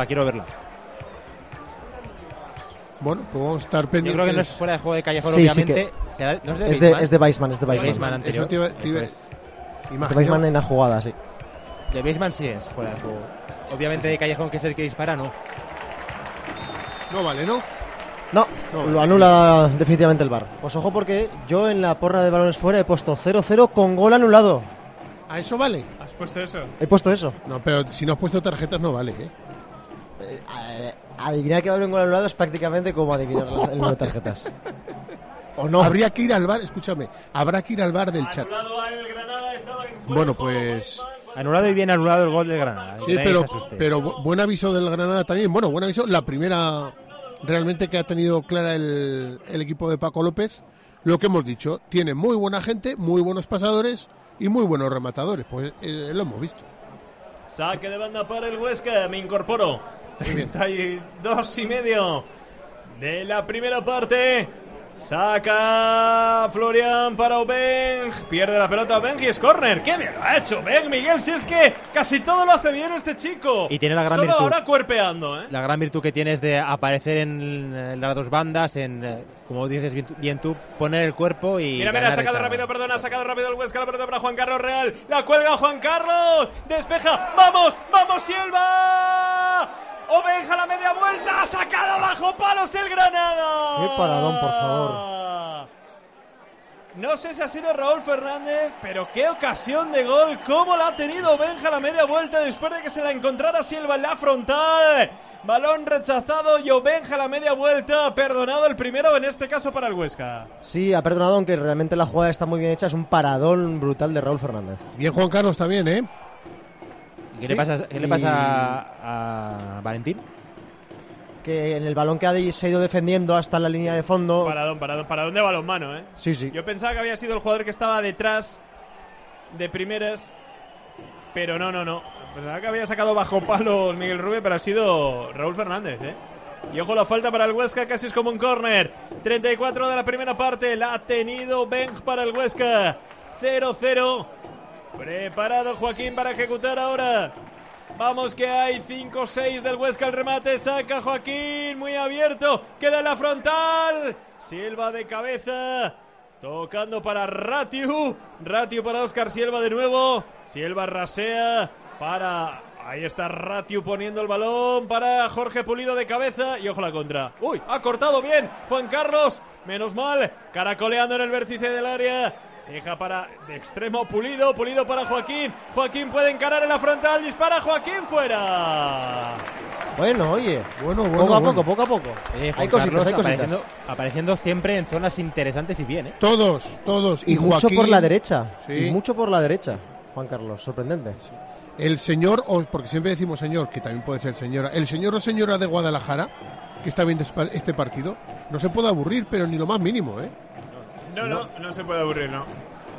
Bueno, pues vamos a estar pendientes. Yo creo que no es fuera de juego de Callejón, obviamente. ¿No es de Baseman? Es de Baseman. Eso te iba Es de Baseman en la jugada, sí. De Baseman sí es fuera de juego. Obviamente de Callejón, que es el que dispara, no. No vale, ¿no? No, lo anula definitivamente el VAR. Pues ojo, porque yo en la porra de balones fuera he puesto 0-0 con gol anulado. ¿A eso vale? ¿Has puesto eso? He puesto eso. No, pero si no has puesto tarjetas no vale, ¿eh? Adivinar que va a haber un gol anulado es prácticamente como adivinar el número de tarjetas. ¿O no? Habría que ir al VAR, escúchame. Habrá que ir al VAR del chat. Al Granada, estaba en fuego. Bueno, pues... Anulado y bien anulado el gol de Granada. Sí, pero buen aviso del Granada también. Bueno, buen aviso. La primera realmente que ha tenido clara el equipo de Paco López. Lo que hemos dicho, tiene muy buena gente, muy buenos pasadores y muy buenos rematadores. Pues lo hemos visto. Saque de banda para el Huesca. Me incorporo. 32,5 de la primera parte. Saca Florian para Obeng. Pierde la pelota Obeng y es córner. ¡Qué bien lo ha hecho Obeng, Miguel! Si es que casi todo lo hace bien este chico. Y tiene la gran virtud. Solo ahora cuerpeando, ¿eh? La gran virtud que tiene es de aparecer en las dos bandas, como dices bien tú, poner el cuerpo y... Mira, ha sacado rápido el Huesca. La pelota para Juan Carlos Real. La cuelga Juan Carlos. Despeja. ¡Vamos! Silva! Oveja la media vuelta, sacado bajo palos el Granada. Qué paradón, por favor. No sé si ha sido Raúl Fernández, pero qué ocasión de gol. Cómo la ha tenido Oveja la media vuelta después de que se la encontrara Silva en la frontal. Balón rechazado y Oveja la media vuelta. Perdonado el primero, en este caso para el Huesca. Sí, ha perdonado, aunque realmente la jugada está muy bien hecha. Es un paradón brutal de Raúl Fernández. Bien Juan Carlos también, ¿eh? ¿Qué le pasa a Valentín? Que en el balón que se ha ido defendiendo hasta la línea de fondo... Paradón de balonmano, ¿eh? Sí. Yo pensaba que había sido el jugador que estaba detrás de primeras, pero no. Pensaba que había sacado bajo palos Miguel Rubio, pero ha sido Raúl Fernández, ¿eh? Y ojo la falta para el Huesca, casi es como un córner. 34 de la primera parte, la ha tenido Benj para el Huesca. 0-0. Preparado Joaquín para ejecutar ahora Vamos que hay 5-6 del Huesca, el remate, saca Joaquín, muy abierto, queda en la frontal, Silva de cabeza, tocando para Ratiu para Óscar Silva de nuevo, Silva rasea para... Ahí está Ratiu poniendo el balón para Jorge Pulido de cabeza y ojo la contra. ¡Uy! Ha cortado bien Juan Carlos. Menos mal. Caracoleando en el vértice del área. Deja para de extremo Pulido. Pulido para Joaquín. Joaquín puede encarar en la frontal. Dispara Joaquín fuera. Bueno, oye. Bueno. Poco a poco. Hay cositas, apareciendo siempre en zonas interesantes y bien, ¿eh? Todos. Y mucho Joaquín, por la derecha. Sí. Y mucho por la derecha, Juan Carlos. Sorprendente. Sí. El señor, porque siempre decimos señor, que también puede ser señora, el señor o señora de Guadalajara, que está viendo este partido, no se puede aburrir, pero ni lo más mínimo, ¿eh? No se puede aburrir, no.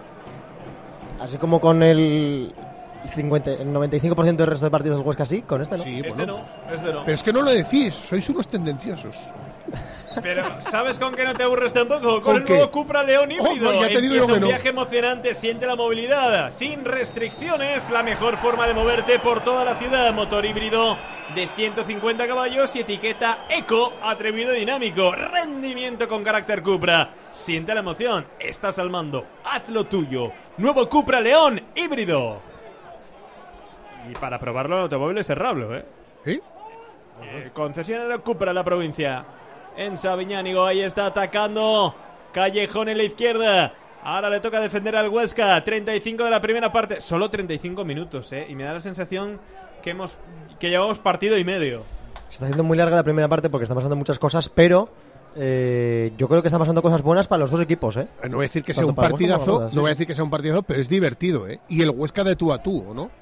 Así como con el 95% del resto de partidos del Huesca, sí, con este no. Sí, Este bueno, no. Pero es que no lo decís, sois unos tendenciosos. Pero ¿sabes con qué no te aburres tampoco? ¿Con el qué? nuevo Cupra León híbrido. Ya te digo yo que un no. viaje emocionante, siente la movilidad sin restricciones, la mejor forma de moverte por toda la ciudad. Motor híbrido de 150 caballos y etiqueta eco, atrevido y dinámico. Rendimiento con carácter Cupra. Siente la emoción, estás al mando, haz lo tuyo. Nuevo Cupra León híbrido. Y para probarlo en automóviles es Rablo, ¿eh? ¿Sí? Concesionario Cupra en la provincia. En Sabiñánigo, ahí está atacando Callejón en la izquierda. Ahora le toca defender al Huesca. 35 de la primera parte. Solo 35 minutos, y me da la sensación que llevamos partido y medio. Se está haciendo muy larga la primera parte porque están pasando muchas cosas, pero yo creo que están pasando cosas buenas para los dos equipos, ¿eh? No voy a decir que sea Tanto un para Huesca como partidazo, para Roda, no voy a decir que sea un partidazo, pero es divertido, ¿eh? Y el Huesca de tú a tú, ¿o no?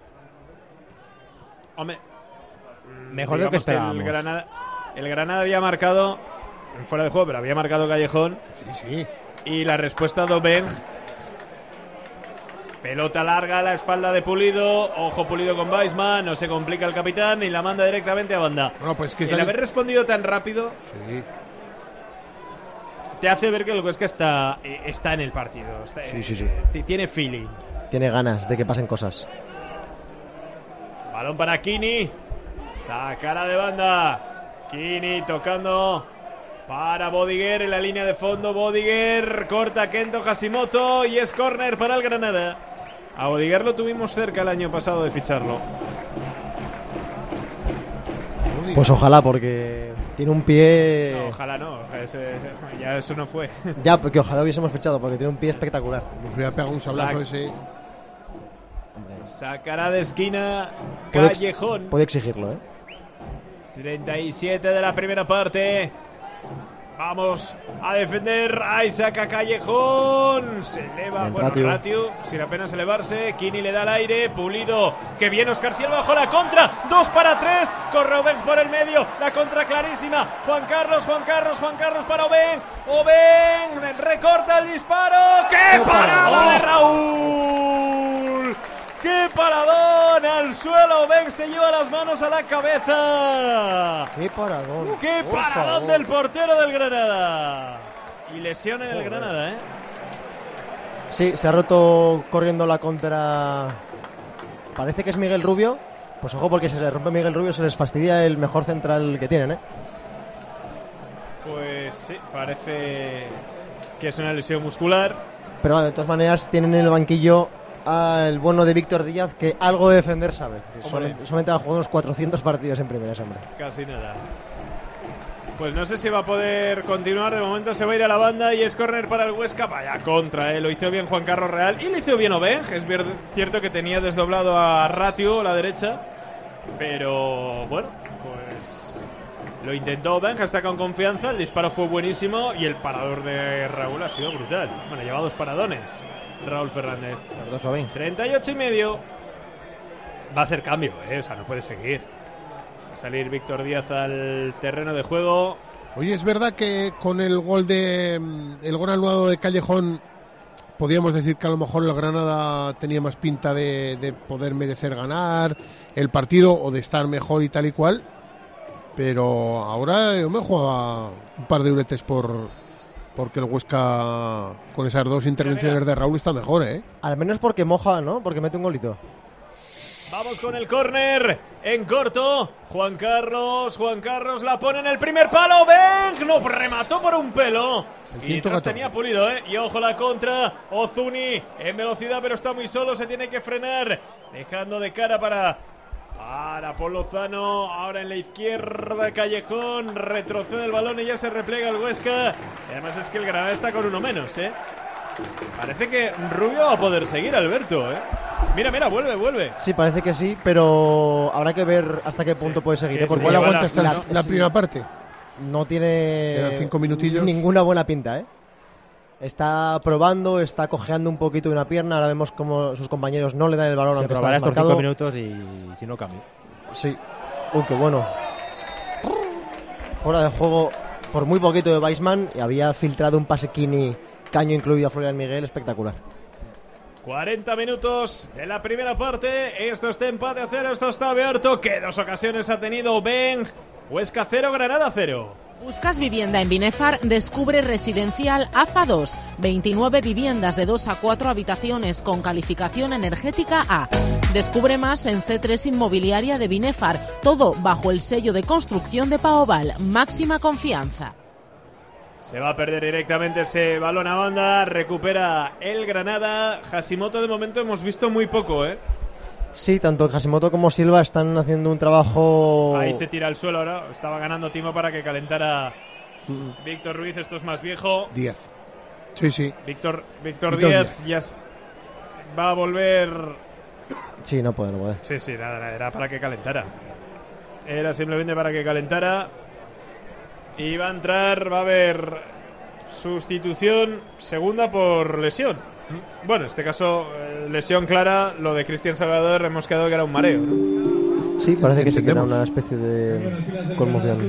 Hombre, mejor de lo que esperábamos. El Granada había marcado fuera de juego, pero había marcado Callejón. Sí. Y la respuesta de Obeng. Pelota larga a la espalda de Pulido. Ojo Pulido con Weissman. No se complica el capitán y la manda directamente a banda. No, pues que el haber respondido tan rápido te hace ver que el Huesca está en el partido. Tiene feeling. Tiene ganas de que pasen cosas. Balón para Kini. Sacará de banda. Kini tocando para Bodiger en la línea de fondo. Bodiger corta Kento Hashimoto y es córner para el Granada. A Bodiger lo tuvimos cerca el año pasado de ficharlo. Pues ojalá, porque tiene un pie... No, ojalá no, ya eso no fue. Ya, porque ojalá hubiésemos fichado, porque tiene un pie espectacular. Nos voy a pegar un sablazo ese. Sacará de esquina Callejón. Puede exigirlo, 37 de la primera parte. Vamos a defender. Ahí saca Callejón. Se eleva. Ratiu sin apenas elevarse. Kini le da el aire. Pulido. Que bien Óscar Silva bajo la contra. 2 para 3. Corre Obeng por el medio. La contra clarísima. Juan Carlos para Obeng. Obeng recorta el disparo. ¡Qué parado de Raúl! ¡Qué paradón! Al suelo, Obeng se lleva las manos a la cabeza. ¡Qué paradón! ¡Qué paradón del portero del Granada! Y lesión en el Granada, Sí, se ha roto corriendo la contra. Parece que es Miguel Rubio. Pues ojo, porque si se le rompe Miguel Rubio se les fastidia el mejor central que tienen, Pues sí, parece que es una lesión muscular. Pero bueno, de todas maneras tienen en el banquillo al bueno de Víctor Díaz, que algo de defender sabe. Solamente ha jugado unos 400 partidos en primera, hombre. Casi nada. Pues no sé si va a poder continuar. De momento se va a ir a la banda y es córner para el Huesca. Vaya contra, lo hizo bien Juan Carlos Real y lo hizo bien Obeng. Es cierto que tenía desdoblado a Ratiu a la derecha, pero bueno, pues lo intentó Obeng, está con confianza. El disparo fue buenísimo y el parador de Raúl ha sido brutal. Bueno, lleva 2 paradones Raúl Fernández. Los dos Obeng. 38,5. Va a ser cambio, o sea, no puede seguir. Va a salir Víctor Díaz al terreno de juego. Oye, es verdad que con el gol anulado de Callejón podíamos decir que a lo mejor el Granada tenía más pinta de poder merecer ganar el partido o de estar mejor y tal y cual, pero ahora yo me jugaba un par de euretes porque el Huesca con esas 2 intervenciones de Raúl está mejor, Al menos porque moja, ¿no? Porque mete un golito. Vamos con el córner en corto. Juan Carlos la pone en el primer palo. Beng no remató por un pelo. Y tras tenía Pulido, Y ojo la contra. Ozuni en velocidad, pero está muy solo. Se tiene que frenar. Dejando de cara para Paul Lozano. Ahora en la izquierda Callejón. Retrocede el balón y ya se replega el Huesca. Y además es que el Granada está con uno menos, Parece que Rubio va a poder seguir, Alberto, Mira, vuelve. Sí, parece que sí, pero habrá que ver hasta qué punto puede seguir. Porque igual aguanta hasta la primera parte. No tiene quedan 5 minutillos. Ninguna buena pinta, Está probando, está cojeando un poquito de una pierna. Ahora vemos como sus compañeros no le dan el balón, se aunque está probará estos desmarcado. 5 minutos y si no cambio. Sí. Qué bueno. Fuera de juego por muy poquito de Weissman, y había filtrado un pase Kini, caño incluido a Florian Miguel, espectacular. 40 minutos de la primera parte. Esto está empate a 0, esto está abierto. ¿Qué dos ocasiones ha tenido Beng? Huesca 0, Granada 0. ¿Buscas vivienda en Binefar? Descubre Residencial AFA 2. 29 viviendas de 2 a 4 habitaciones con calificación energética A. Descubre más en C3 Inmobiliaria de Binefar. Todo bajo el sello de construcción de Paoval. Máxima confianza. Se va a perder directamente ese balón a banda. Recupera el Granada. Hashimoto de momento hemos visto muy poco, Sí, tanto Hashimoto como Silva están haciendo un trabajo... Ahí se tira al suelo ahora. Estaba ganando Timo para que calentara Víctor Ruiz. Esto es más viejo. 10. Sí. Víctor Díaz ya va a volver... Sí, no puede. Sí, nada, era para que calentara. Era simplemente para que calentara. Y va a entrar, va a haber sustitución segunda por lesión. Bueno, en este caso, lesión clara. Lo de Cristian Salvador hemos quedado que era un mareo, ¿no? Sí, parece que sí que era una especie de conmoción.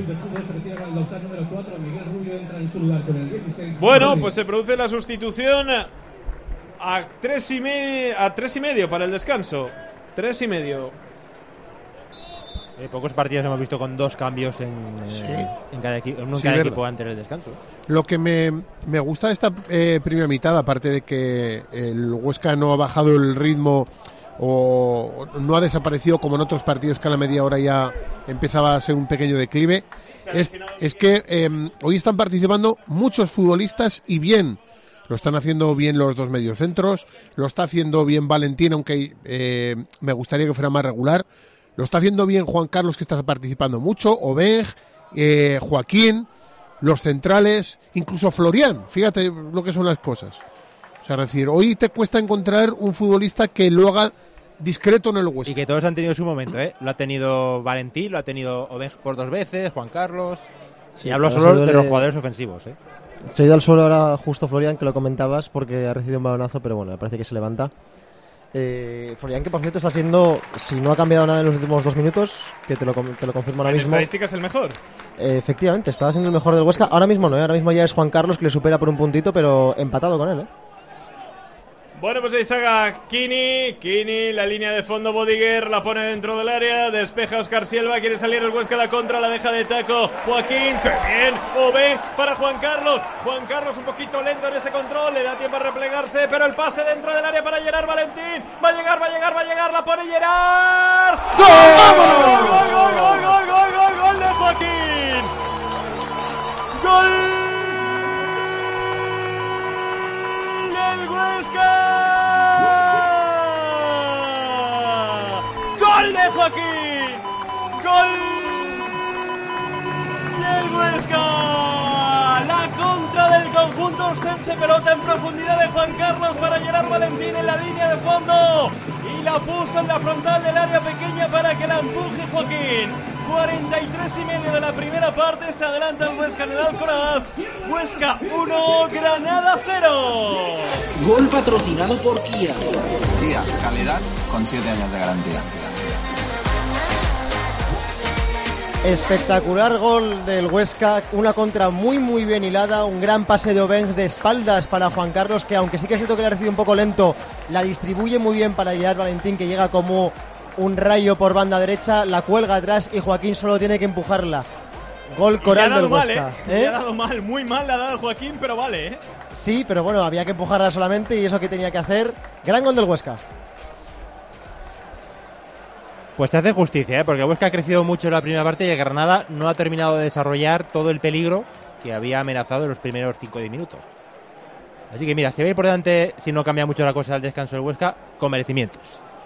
Bueno, pues se produce la sustitución a 3:30 para el descanso. 3:30. Pocos partidos hemos visto con 2 cambios en cada equipo antes del descanso. Lo que me gusta de esta primera mitad, aparte de que el Huesca no ha bajado el ritmo o no ha desaparecido como en otros partidos que a la media hora ya empezaba a ser un pequeño declive, es que hoy están participando muchos futbolistas y bien. Lo están haciendo bien los dos mediocentros, lo está haciendo bien Valentín, aunque me gustaría que fuera más regular. Lo está haciendo bien Juan Carlos, que está participando mucho, Obeng, Joaquín, los centrales, incluso Florian. Fíjate lo que son las cosas. O sea, es decir, hoy te cuesta encontrar un futbolista que lo haga discreto en el Huesca. Y que todos han tenido su momento, Lo ha tenido Valentín, lo ha tenido Obeng por 2 veces, Juan Carlos. Sí, hablo solo de los jugadores ofensivos, Se ha ido al suelo ahora justo Florian, que lo comentabas, porque ha recibido un balonazo, pero bueno, me parece que se levanta. Florian, que por cierto está siendo, si no ha cambiado nada en los últimos 2 minutos, que te lo confirmo ahora mismo. ¿En estadísticas el mejor? Efectivamente, estaba siendo el mejor del Huesca. Ahora mismo no, ahora mismo ya es Juan Carlos, que le supera por un puntito, pero empatado con él. Bueno, pues ahí saca Kini, la línea de fondo Bodiger, la pone dentro del área, despeja Óscar Silva, quiere salir el Huesca a la contra, la deja de taco Joaquín, ¡qué bien! Obeng para Juan Carlos un poquito lento en ese control, le da tiempo a replegarse, pero el pase dentro del área para Gerard Valentín, va a llegar, la pone Gerard. ¡Gol de Joaquín! ¡Gol! ¡El Huesca! ¡Gol de Joaquín! ¡Gol del Huesca! La contra del conjunto ostense, pelota en profundidad de Juan Carlos para Gerard Valentín en la línea de fondo y la puso en la frontal del área pequeña para que la empuje Joaquín. 43:30 de la primera parte, se adelanta el Huesca en el Alcoraz. Huesca 1, Granada 0. Gol patrocinado por Kia. Kia, calidad con 7 años de garantía. Espectacular gol del Huesca, una contra muy bien hilada, un gran pase de Obeng de espaldas para Juan Carlos, que aunque sí que es cierto que le ha recibido un poco lento, la distribuye muy bien para Gerard Valentín, que llega como un rayo por banda derecha, la cuelga atrás y Joaquín solo tiene que empujarla. Gol coral del Huesca. Le ha dado mal, muy mal le ha dado Joaquín, pero vale, Sí, pero bueno, había que empujarla solamente y eso que tenía que hacer. Gran gol del Huesca. Pues se hace justicia, porque el Huesca ha crecido mucho en la primera parte y el Granada no ha terminado de desarrollar todo el peligro que había amenazado en los primeros 5 o 10 minutos. Así que mira, se ve por delante, si no cambia mucho la cosa al descanso del Huesca, con merecimientos.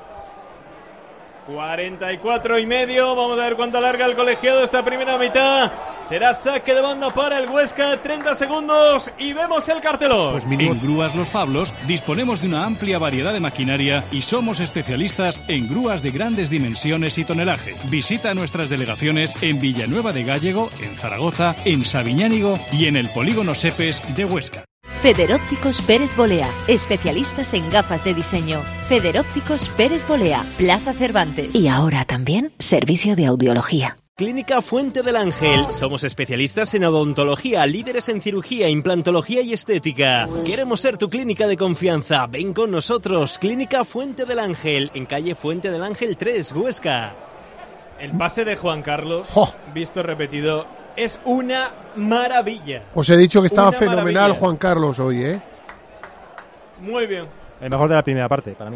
44,5. Vamos a ver cuánto alarga el colegiado esta primera mitad. Será saque de banda para el Huesca. 30 segundos y vemos el cartelón. Pues en Grúas Los Fablos disponemos de una amplia variedad de maquinaria y somos especialistas en grúas de grandes dimensiones y tonelaje. Visita nuestras delegaciones en Villanueva de Gállego, en Zaragoza, en Sabiñánigo y en el Polígono Sepes de Huesca. Federópticos Pérez Bolea, especialistas en gafas de diseño. Federópticos Pérez Bolea, Plaza Cervantes. Y ahora también servicio de audiología. Clínica Fuente del Ángel. Somos especialistas en odontología, líderes en cirugía, implantología y estética. Queremos ser tu clínica de confianza. Ven con nosotros. Clínica Fuente del Ángel, en calle Fuente del Ángel 3, Huesca. El pase de Juan Carlos, visto repetido, es una maravilla. Os he dicho que estaba Una fenomenal maravilla. Juan Carlos hoy, ¿eh? Muy bien. El mejor de la primera parte, para mí.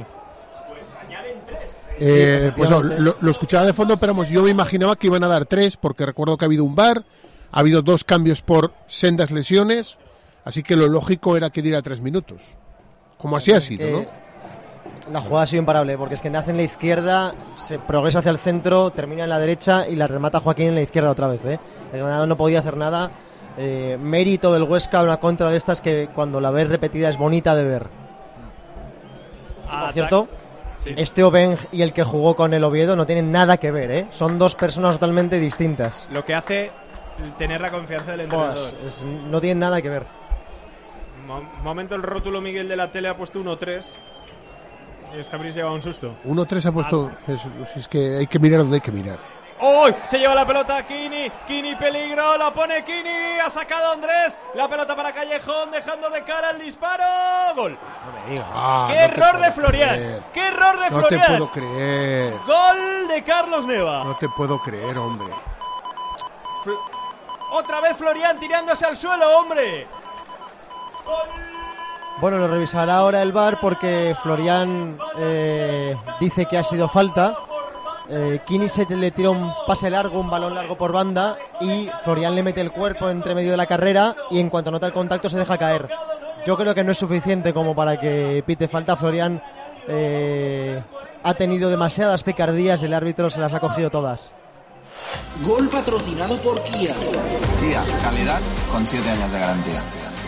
Pues no, lo escuchaba de fondo, pero vamos, yo me imaginaba que iban a dar 3, porque recuerdo que ha habido un VAR, ha habido 2 cambios por sendas lesiones, así que lo lógico era que diera 3 minutos. Como así ha sido, ¿no? La jugada ha sido imparable, porque es que nace en la izquierda, se progresa hacia el centro, termina en la derecha y la remata Joaquín en la izquierda otra vez, ¿eh? El Granada no podía hacer nada. Mérito del Huesca, una contra de estas que cuando la ves repetida es bonita de ver. Por cierto, sí. Este Obeng y el que jugó con el Oviedo no tienen nada que ver, ¿eh? Son dos personas totalmente distintas. Lo que hace tener la confianza del entrenador. No tienen nada que ver. Momento el rótulo Miguel de la tele ha puesto 1-3. Os habréis llevado un susto. 1-3 ha puesto. Es que hay que mirar donde hay que mirar. ¡Oh! Se lleva la pelota Kini. Kini peligro. La pone Kini. Ha sacado Andrés. La pelota para Callejón. Dejando de cara el disparo. ¡Gol! No me digas. ¡Qué error de Florian! ¡Qué error de Florian! No te puedo creer. Gol de Carlos Neva. No te puedo creer, hombre. Otra vez Florian tirándose al suelo, hombre. Bueno, lo revisará ahora el VAR porque Florian dice que ha sido falta. Kini se le tira un pase largo, un balón largo por banda y Florian le mete el cuerpo entre medio de la carrera y en cuanto nota el contacto se deja caer. Yo creo que no es suficiente como para que pite falta. Florian ha tenido demasiadas picardías y el árbitro se las ha cogido todas. Gol patrocinado por Kia. Kia, calidad con 7 años de garantía.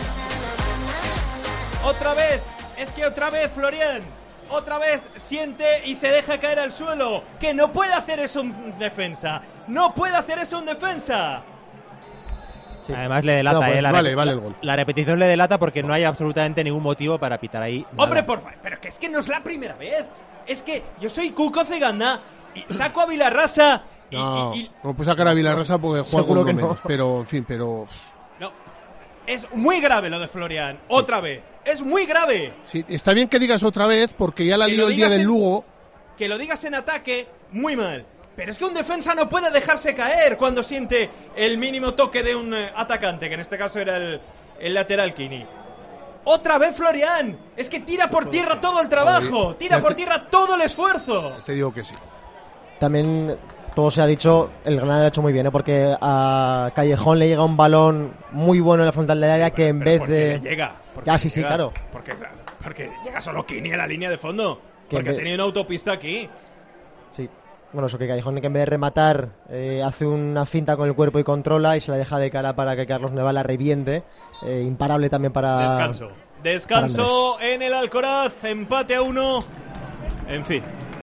Otra vez, es que otra vez Florian, otra vez siente y se deja caer al suelo. Que no puede hacer eso un defensa, no puede hacer eso un defensa. Sí. Además le delata, no, pues vale el gol. La repetición le delata porque no hay absolutamente ningún motivo para pitar ahí nada. Hombre, por favor, pero que es que no es la primera vez. Es que yo soy Cuco Ceganda y saco a Vilarrasa no puedo sacar a Vilarrasa porque juega con uno menos, pero en fin, pero... No, es muy grave lo de Florian, otra vez. Es muy grave. Sí, está bien que digas otra vez porque ya la lió el día del Lugo. Que lo digas en ataque, muy mal. Pero es que un defensa no puede dejarse caer cuando siente el mínimo toque de un atacante, que en este caso era el lateral Kini. Otra vez Florian. Es que tira por tierra todo el trabajo. Tira por tierra todo el esfuerzo. Te digo que sí. También todo se ha dicho, el Granada lo ha hecho muy bien, ¿eh? Porque a Callejón le llega un balón muy bueno en la frontal del área que en vez de... Le llega. Sí, claro. Porque llega solo Kini a la línea de fondo. Porque ha tenido una autopista aquí. Sí. Bueno, eso que Callejón que en vez de rematar hace una finta con el cuerpo y controla y se la deja de cara para que Carlos Neva la reviente. Imparable también para... Descanso en el Alcoraz, empate a 1. En fin.